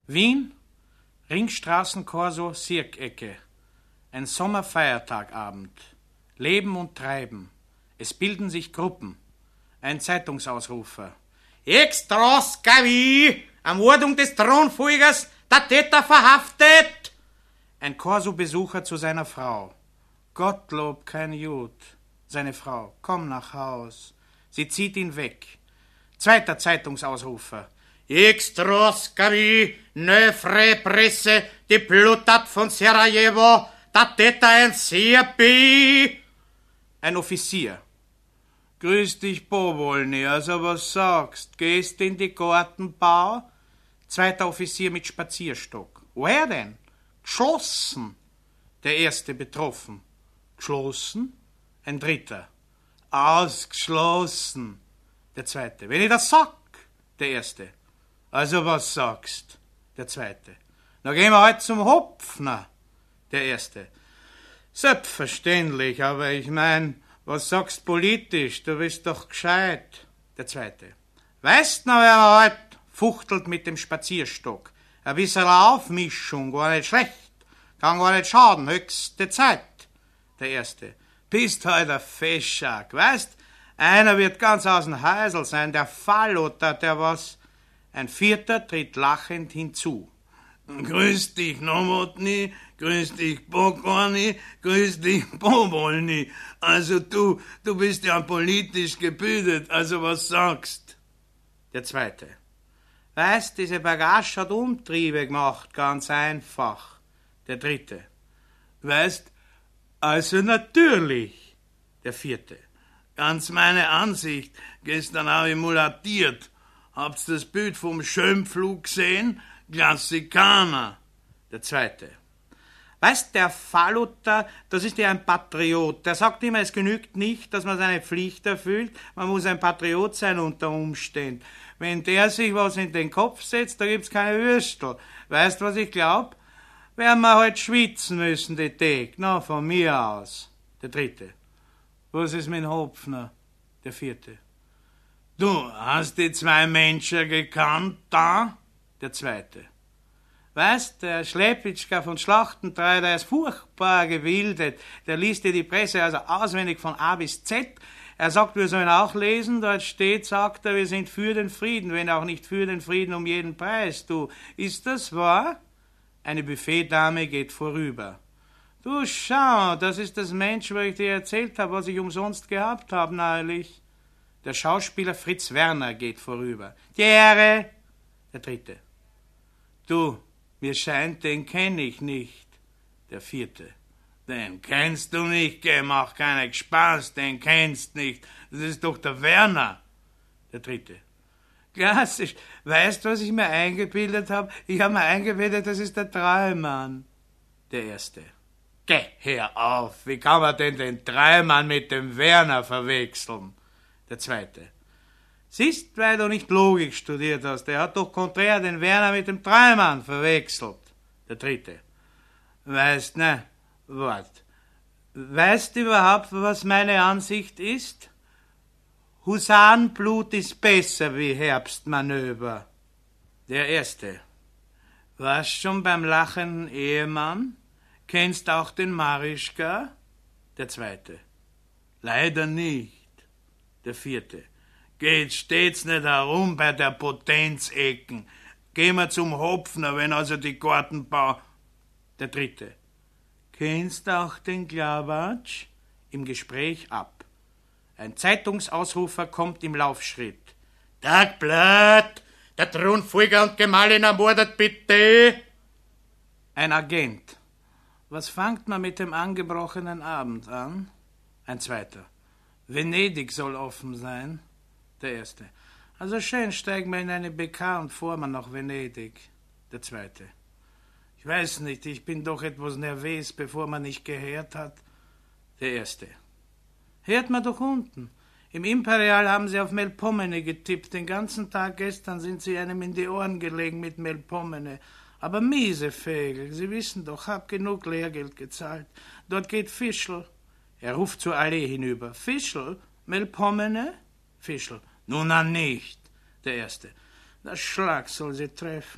Wien, Ringstraßenkorso, Sirkecke. Ein Sommerfeiertagabend. Leben und Treiben. Es bilden sich Gruppen. Ein Zeitungsausrufer. Extras, Gavi! Ermordung des Thronfolgers, der Täter verhaftet! Ein Korso-Besucher zu seiner Frau. Gottlob, kein Jud. Seine Frau, komm nach Haus. Sie zieht ihn weg. Zweiter Zeitungsausrufer. Extras, Gavi! Neufre Presse, die Plutat von Sarajevo, der Täter ein Serbi! Ein Offizier. Grüß dich, Bobolny, also was sagst? Gehst in die Gartenbau? Zweiter Offizier mit Spazierstock. Woher denn? Geschossen. Der erste betroffen. Geschlossen? Ein dritter. Ausgeschlossen. Der zweite. Wenn ich das sag? Der erste. Also was sagst? Der zweite. Na gehen wir halt zum Hopfner. Der erste. Selbstverständlich, aber ich mein, was sagst politisch? Du bist doch gescheit. Der zweite. Weißt noch, wer er halt fuchtelt mit dem Spazierstock. Ein bisschen Aufmischung, gar nicht schlecht. Kann gar nicht schaden, höchste Zeit. Der erste. Bist halt ein Feschak, weißt? Einer wird ganz aus dem Häusl sein, der Falloter, der was. Ein vierter tritt lachend hinzu. Grüß dich, Nowotny, grüß dich, Bokorny, grüß dich, Bobolny. Also du bist ja politisch gebildet, also was sagst? Der zweite. Weißt, diese Bagage hat Umtriebe gemacht, ganz einfach. Der dritte. Weißt, also natürlich. Der vierte. Ganz meine Ansicht, gestern habe ich mulatiert. Habt's das Bild vom Schönpflug gesehen? Klassikaner. Der zweite. Weißt, der Falluter, das ist ja ein Patriot. Der sagt immer, es genügt nicht, dass man seine Pflicht erfüllt. Man muss ein Patriot sein unter Umständen. Wenn der sich was in den Kopf setzt, da gibt's keine Würstel. Weißt, was ich glaub? Werden wir halt schwitzen müssen, die Tag. Na, von mir aus. Der dritte. Was ist mit Hopfner? Der vierte. Du, hast die zwei Menschen gekannt, da? Der zweite. Weißt, der Schlepitschka von Schlachtentreu, der ist furchtbar gewildet. Der liest dir die Presse also auswendig von A bis Z. Er sagt, wir sollen auch lesen. Dort steht, sagt er, wir sind für den Frieden, wenn auch nicht für den Frieden um jeden Preis. Du, ist das wahr? Eine Buffetdame geht vorüber. Du, schau, das ist das Mensch, wo ich dir erzählt habe, was ich umsonst gehabt habe neulich. Der Schauspieler Fritz Werner geht vorüber. Die Ehre! Der dritte. Du, mir scheint, den kenne ich nicht. Der vierte. Den kennst du nicht, geh, mach keinen Spaß, den kennst nicht. Das ist doch der Werner. Der dritte. Klassisch. Weißt du, was ich mir eingebildet habe? Ich habe mir eingebildet, das ist der Treumann. Der erste. Geh, hör auf. Wie kann man denn den Treumann mit dem Werner verwechseln? Der zweite. Siehst, weil du nicht Logik studiert hast. Der hat doch konträr den Werner mit dem Treumann verwechselt. Der dritte. Weißt, ne, wart. Weißt du überhaupt, was meine Ansicht ist? Husarenblut ist besser wie Herbstmanöver. Der erste. Warst schon beim lachenden Ehemann? Kennst auch den Marischka? Der zweite. Leider nicht. Der vierte. Geht stets nicht herum bei der Potenzecken. Geh mal zum Hopfner, wenn also die Gartenbau. Der dritte. Kennst auch den Glavatsch? Im Gespräch ab. Ein Zeitungsausrufer kommt im Laufschritt. Tagblatt! Der Thronfolger und Gemahlin ermordet, bitte! Ein Agent. Was fangt man mit dem angebrochenen Abend an? Ein zweiter. Venedig soll offen sein. Der erste. Also schön, steigen wir in eine BK und fahren wir nach Venedig. Der zweite. Ich weiß nicht, ich bin doch etwas nervös, bevor man nicht gehört hat. Der erste. Hört man doch unten. Im Imperial haben sie auf Melpomene getippt. Den ganzen Tag gestern sind sie einem in die Ohren gelegen mit Melpomene. Aber miese Vögel, Sie wissen doch, hab genug Lehrgeld gezahlt. Dort geht Fischl. Er ruft zur Allee hinüber. Fischl? Melpomene? Fischl. Nun an nicht. Der erste. Der Schlag soll sie treffen.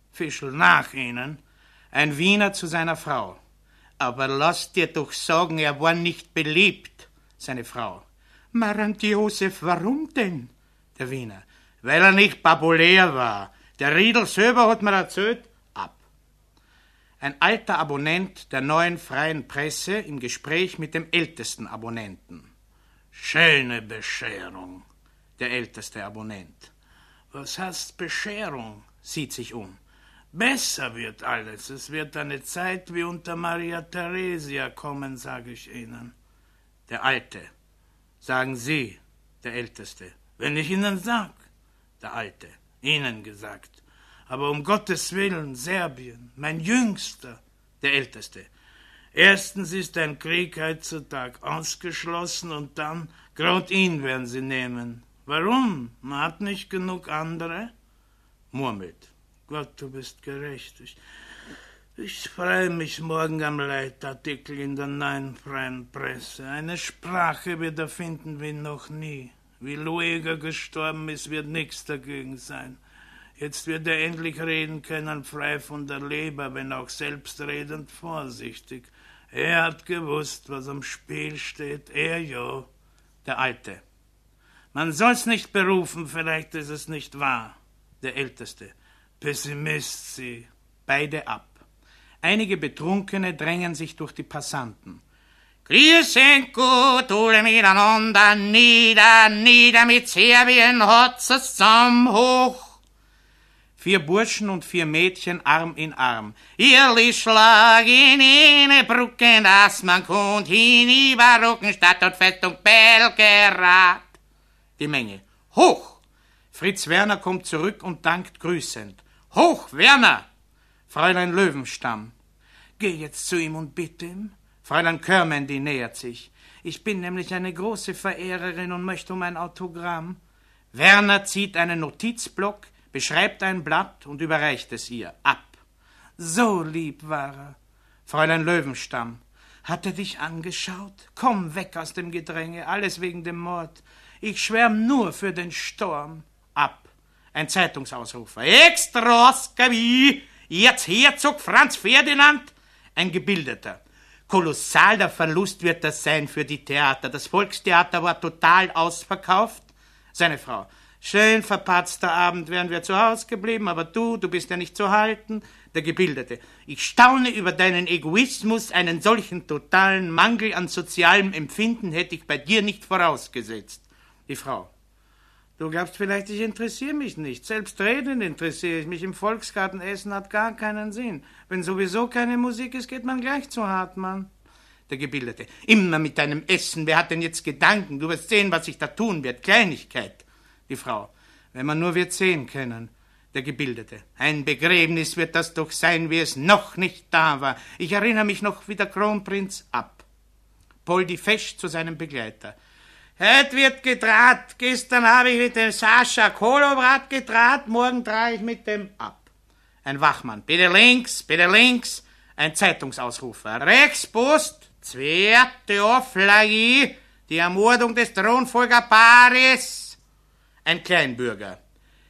Fischl nach ihnen, ein Wiener zu seiner Frau. Aber lass dir doch sagen, er war nicht beliebt, seine Frau. Marant Josef, warum denn? Der Wiener. Weil er nicht populär war. Der Riedel selber hat mir erzählt, ab. Ein alter Abonnent der neuen freien Presse im Gespräch mit dem ältesten Abonnenten. Schöne Bescherung, der älteste Abonnent. Was heißt Bescherung? Sieht sich um. Besser wird alles. Es wird eine Zeit wie unter Maria Theresia kommen, sage ich Ihnen. Der Alte. Sagen Sie, der Älteste. Wenn ich Ihnen sag, der Alte. Ihnen gesagt. Aber um Gottes Willen, Serbien, mein Jüngster, der Älteste. Erstens ist ein Krieg heutzutage ausgeschlossen und dann, gerade ihn werden sie nehmen. Warum? Man hat nicht genug andere? Murmelt. Gott, du bist gerecht. Ich freue mich morgen am Leitartikel in der neuen freien Presse. Eine Sprache wird erfinden wie noch nie. Wie Lueger gestorben ist, wird nichts dagegen sein. Jetzt wird er endlich reden können, frei von der Leber, wenn auch selbstredend vorsichtig. Er hat gewusst, was am Spiel steht. Er ja. Der Alte. Man soll's nicht berufen, vielleicht ist es nicht wahr. Der Älteste. Pessimist sie. Beide ab. Einige Betrunkene drängen sich durch die Passanten. Grießenko, tule miteinander, nieder mit Serbien, hat's es zusammen hoch. 4 Burschen und 4 Mädchen Arm in Arm. Irrlich schlag in eine Brücke, dass man kommt, hinüber Ruckenstadt und Festung Belgrad. Die Menge. Hoch! Fritz Werner kommt zurück und dankt grüßend. Hoch, Werner! Fräulein Löwenstamm. Geh jetzt zu ihm und bitte ihm. Fräulein Körmendi nähert sich. Ich bin nämlich eine große Verehrerin und möchte um ein Autogramm. Werner zieht einen Notizblock, beschreibt ein Blatt und überreicht es ihr. Ab. So lieb war er. Fräulein Löwenstamm. Hat er dich angeschaut? Komm weg aus dem Gedränge, alles wegen dem Mord. Ich schwärm nur für den Sturm. Ab. Ein Zeitungsausrufer. Extroskopie! Jetzt Herzog Franz Ferdinand! Ein Gebildeter. Kolossaler Verlust wird das sein für die Theater. Das Volkstheater war total ausverkauft. Seine Frau. Schön verpatzter Abend wären wir zu Hause geblieben, aber du bist ja nicht zu halten. Der Gebildete. Ich staune über deinen Egoismus. Einen solchen totalen Mangel an sozialem Empfinden hätte ich bei dir nicht vorausgesetzt. Die Frau. Du glaubst vielleicht, ich interessiere mich nicht. Selbstredend interessiere ich mich. Im Volksgarten essen hat gar keinen Sinn. Wenn sowieso keine Musik ist, geht man gleich zu Hartmann. Der Gebildete. Immer mit deinem Essen. Wer hat denn jetzt Gedanken? Du wirst sehen, was sich da tun wird. Kleinigkeit. Die Frau. Wenn man nur wird sehen können. Der Gebildete. Ein Begräbnis wird das doch sein, wie es noch nicht da war. Ich erinnere mich noch wie der Kronprinz ab. Poldi Fesch zu seinem Begleiter. Heute wird gedraht. Gestern habe ich mit dem Sascha Kolobrat gedraht, morgen drehe ich mit dem ab. Ein Wachmann. Bitte links. Ein Zeitungsausrufer. Rechtspost. 2. Auflage. Die Ermordung des Thronfolgerpaares. Ein Kleinbürger.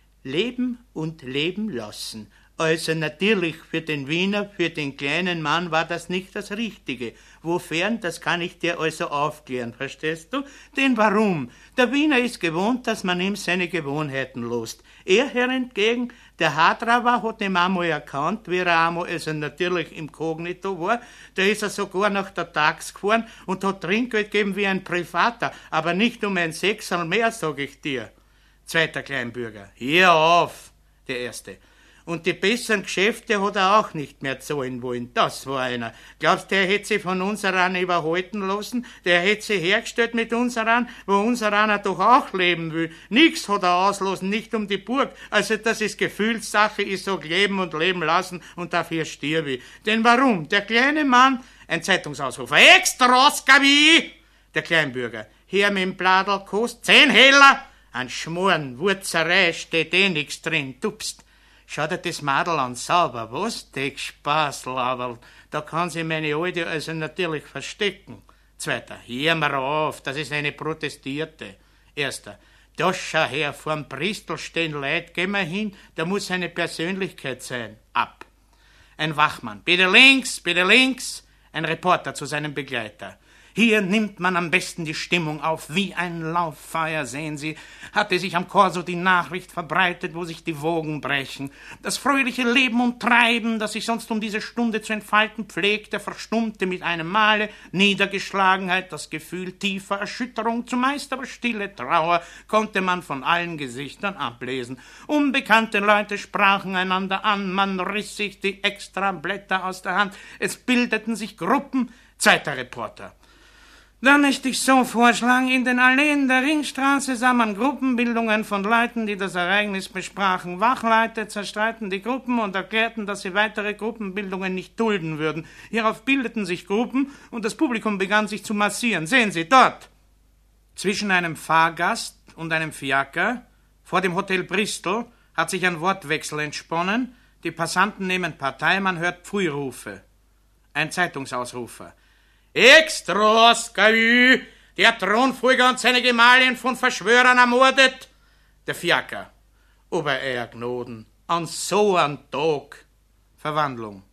Leben und leben lassen. Also natürlich für den Wiener, für den kleinen Mann war das nicht das Richtige. Wofern, das kann ich dir also aufklären, verstehst du? Denn warum? Der Wiener ist gewohnt, dass man ihm seine Gewohnheiten lost. Er herentgegen, der Hadrawa hat ihm einmal erkannt, wie er einmal also natürlich im Kognito war, da ist er sogar nach der Tax gefahren und hat Trinkgeld gegeben wie ein Privater, aber nicht um ein Sechsel mehr, sag ich dir. 2. Kleinbürger. Hier auf, der Erste. Und die besseren Geschäfte hat er auch nicht mehr zahlen wollen. Das war einer. Glaubst du, der hätte sich von unseran überhalten lassen? Der hätte sich hergestellt mit unseran, wo unserer doch auch leben will. Nix hat er auslassen, nicht um die Burg. Also das ist Gefühlssache, ich sag leben und leben lassen und dafür stirbe ich. Denn warum? Der kleine Mann, ein Zeitungsausrufer, Extroskopie! Der Kleinbürger, hier mit dem Bladel kost 10 Heller, an Schmoren, Wurzerei steht nix drin, tupst. Schau dir das Madel an, sauber, was? Deck Spaß, Laberl. Da kann sich meine Alte also natürlich verstecken. 2. Hör mir auf, das ist eine Protestierte. 1. Da schau her, vorm Bristol stehen Leute, geh mal hin, da muss eine Persönlichkeit sein. Ab. Ein Wachmann. Bitte links, bitte links. Ein Reporter zu seinem Begleiter. Hier nimmt man am besten die Stimmung auf, wie ein Lauffeuer, sehen Sie, hatte sich am Korso die Nachricht verbreitet, wo sich die Wogen brechen. Das fröhliche Leben und Treiben, das sich sonst um diese Stunde zu entfalten pflegte, verstummte mit einem Male. Niedergeschlagenheit, das Gefühl tiefer Erschütterung, zumeist aber stille Trauer, konnte man von allen Gesichtern ablesen. Unbekannte Leute sprachen einander an, man riss sich die Extrablätter aus der Hand, es bildeten sich Gruppen. Zweiter Reporter. Dann möchte ich so vorschlagen, in den Alleen der Ringstraße sah man Gruppenbildungen von Leuten, die das Ereignis besprachen. Wachleute zerstreiten die Gruppen und erklärten, dass sie weitere Gruppenbildungen nicht dulden würden. Hierauf bildeten sich Gruppen und das Publikum begann sich zu massieren. Sehen Sie, dort! Zwischen einem Fahrgast und einem Fiaker, vor dem Hotel Bristol, hat sich ein Wortwechsel entsponnen. Die Passanten nehmen Partei, man hört Pfui-Rufe. Ein Zeitungsausrufer. Extras, Gavü, der Thronfolger und seine Gemahlin von Verschwörern ermordet. Der Fiaker. Obereiergnoden, an so einem Tag. Verwandlung.